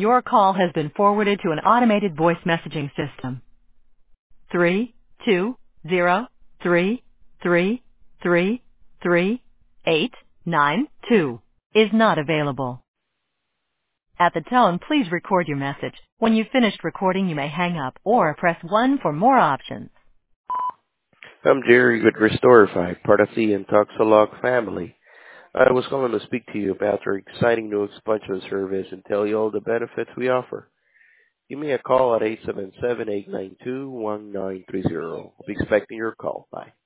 Your call has been forwarded to an automated voice messaging system. 32033333892 is not available. At the tone, please record your message. When you've finished recording, you may hang up or press 1 for more options. I'm Jerry with Restorify, part of the Intoxalog family. I was calling to speak to you about our exciting new expansion service and tell you all the benefits we offer. Give me a call at 877-892-1930. I'll be expecting your call. Bye.